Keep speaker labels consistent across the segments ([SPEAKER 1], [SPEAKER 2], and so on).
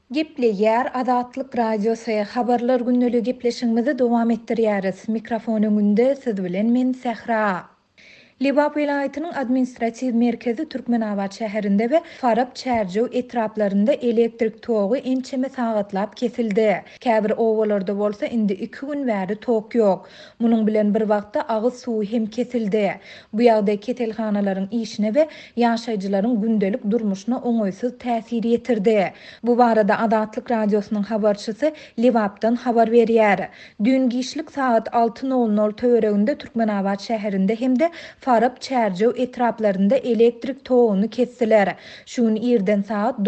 [SPEAKER 1] Gepleýär Azatlyk Radiosu habarlar günnäli gepleşigimizi dowam etdirýäris. Mikrofon öňünde siz bilen men Sähra. Libap vilayatynyň administrativ merkezi Türkmenabad şäherinde we Farab çärjew etraplarynda elektrik togy ençeme sagatlap kesildi. Käbir owalarda bolsa indi 2 gün bäri tok ýok. Munyň bilen bir wagtda agyz suwy hem kesildi. Bu ýagdaý ketelhanalaryň işine we ýaşaýjylaryň gündelik durmuşyna oňoýsuz täsir ýetirdi. Bu barada Azatlyk Radiosynyň habarçysy Libapdan habar berýär. Dün gişlik saat 6:00 töwereginde Türkmenabad şäherinde hemde Farab çärjew etraplarynda elektrik togyny kessiler. Şuň ýerden saat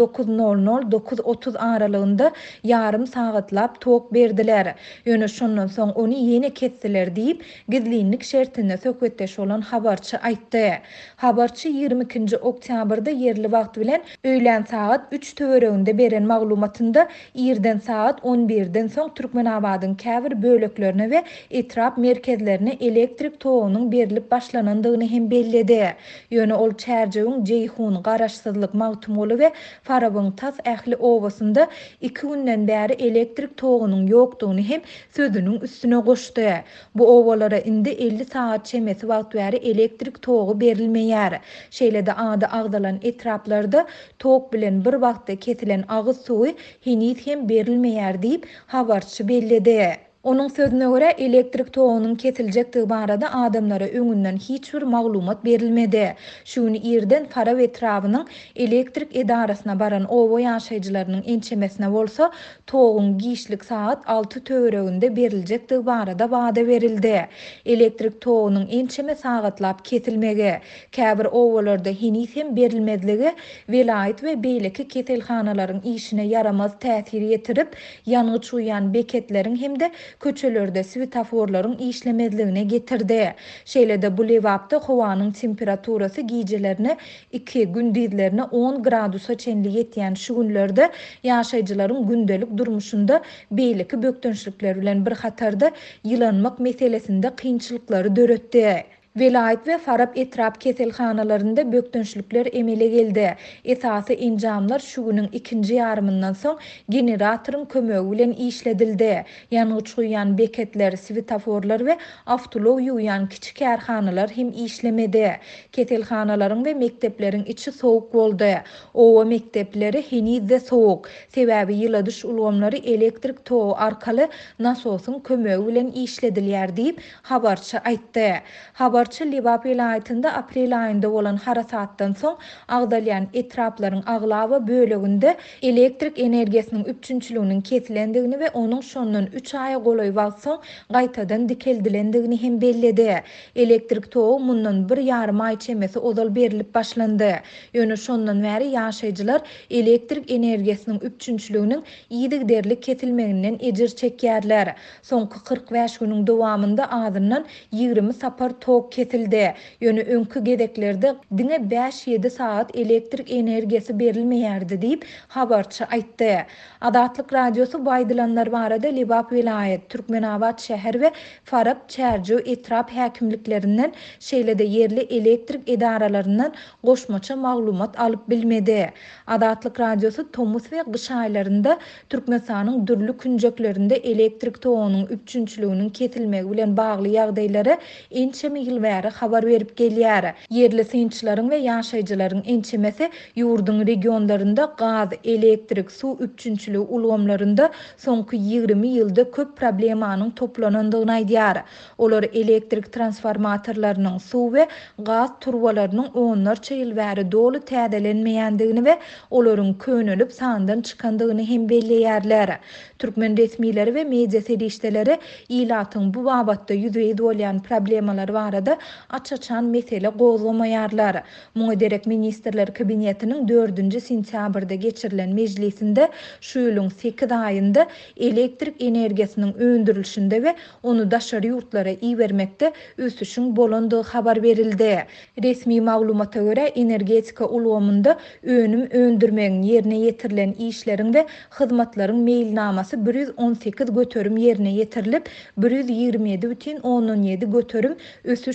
[SPEAKER 1] 9:00-9:30 aralygynda ýarym sagatlap tok berdiler. Ýöne şondan soň ony ýene kessiler diýip gizlinlik şertine söhbetdeş bolan habarçy aýtdy. Habarçy 22 oktýabrda ýerli wagt bilen öýlen saat 3 töwereginde beren maglumatynda ýerden saat 11-den soň Türkmenabadyň käbir böleklerine we etrap merkezlerine elektrik togynyň berilip başlanandygyny hem belledi. Ýöne ol çärjewiň Jeyhun, garaşsyzlyk, magtumly we Farabyň tas ähli owasynda 2 günden bäri elektrik togynyň ýokdugyny hem sözüniň üstüne goşdy. Bu owalara indi 50 saat çemesi wagt bäri elektrik togy berilmeýär. Şeýle-de ady agdalan etraplarda tok bilen bir wagtda kesilen agyz suwy hinit hem berilmeýär diýip habarçy belledi. Onun sözüne göre elektrik togynyň kesiljekdigi barada adamlara öňünden hiç bir maglumat berilmedi. Şuny ýerden Farab etrabynyň elektrik edarasyna baran owa ýaşaýjylarynyň ençemesine bolsa togyň gişlik saat 6 töwereginde beriljekdigi barada wada berildi. Elektrik togynyň ençeme sagatlap kesilmegi, käbir owalarda hinit hem berilmedligi vilayet we beýleki ketelhanalaryň işine yaramaz täsir ýetirip ýanygy uyan beketleriň hemde köçelerde svetoforlaryň işlemezligine getirdi. Şeýle-de bu lewapda howanyň temperaturasy gijelerine 2 gündizlerine 10 gradusa çenli ýetýän şu günlerde ýaşaýjylaryň gündelik durmuşynda beýleki bökdünçlikler bilen bir hatarda ýylanmak meselesinde kynçylyklary döretdi. Vilayet we Farab etrap keselhanalarynda bökdünçlikler emele geldi. Esasy injamlar şu günüň ikinji ýarymyndan soň generatoryň kömegi bilen işledildi. Ýanygy çuýan beketler, svetoforlar we awtolow ýuýan kiçik ýarhanalar hem işlemedi. Keselhanalaryň we mektepleriň içi sowuk boldy. Owa mektepleri henizde sowuk. Sebäbi ýyladyş ulgamlary elektrik togy arkaly nasosyň kömegi bilen işledilýär diýip habarçy aýtdy. Habarçy Libap vilayatynda aprel aýynda bolan harasatdan soň agdalýan etraplaryň aglawa böleginde elektrik energiýasynyň üçünçiliginiň kesilendigini we onuň şondan 3 aý golay wagt soň gaýtadan dikeldilendigini hem belledi. Elektrik togy mundan 1,5 aý çemesi ozal berilip başlandy. Ýöne şondan bäri ýaşaýjylar elektrik energiýasynyň üçünçiliginiň ýygyderlik kesilmeginden ejir çekýärler. Soňky 45 güniň dowamında azyndan 20 sapar tok kesildi. Ýöne öňkü gedeklerde diňe 5-7 saat elektrik energiýasy berilmeýärdi diýip habarçy aýtdy. Azatlyk Radiosu baýdylanlar barada Libap vilayet, Türkmenabad şäher we Farab çärjew etrap häkimliklerinden şeýle-de ýerli elektrik edaralaryndan goşmaça maglumat alyp bilmedi. Azatlyk Radiosu Tomuz we gyş aýlarynda Türkmenistanyň dürli künjeklerinde elektrik togynyň üçünçiliginiň kesilmegi bilen bagly ýagdaýlary ençeme ýyl bäri habar berip gelýär. Ýerli synçylaryň we ýaşaýjylaryň ençemesi ýurduň regionlarynda gaz, elektrik, su üçünçiligi ulgamlarynda soňky 20 ýylda köp problemanyň toplanandygyny aýdýar. Olar elektrik transformatorlarynyň su we gaz turbalarynyň onlarça ýyl bäri dolu täzelenmeýändigini we olaryň könülip sandan çykandygyny hem belleýärler. Türkmen resmileri we media serişdeleri ýylatyň bu babatda ýüzeye bolýan problemalar barada açaçan mesele gozlamaýarlar. Muňa derek ministrler kabinetiniň 4-nji sentýabrda geçirilen mejlisinde şu ýylyň 8 aýynda elektrik energiýasynyň öndürilişinde we onu daşary ýurtlara iýermekde ösüşiň bolandygy habar berildi. Resmi maglumata görä energetika ulgamynda önüm öndürmegiň ýerine ýetirilen işleriň we hyzmatlaryň meýilnamasy 118 göterim ýerine ýetirilip 127,17 göterim ösüş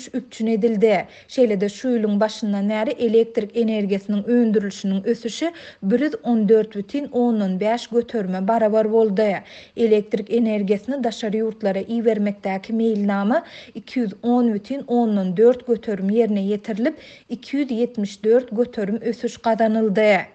[SPEAKER 1] ösüş üpçün edildi. Şeýle-de şu ýylyň başyndan näri elektrik energiýasiniň öndürilişiniň ösüşi 114,5 götürme barabar boldy. Elektrik energiýasyny daşary ýurtlara iýermekdäki meýilnama 210,4 götürüm ýerine ýetirilip 274 götürüm ösüş gadanyldy.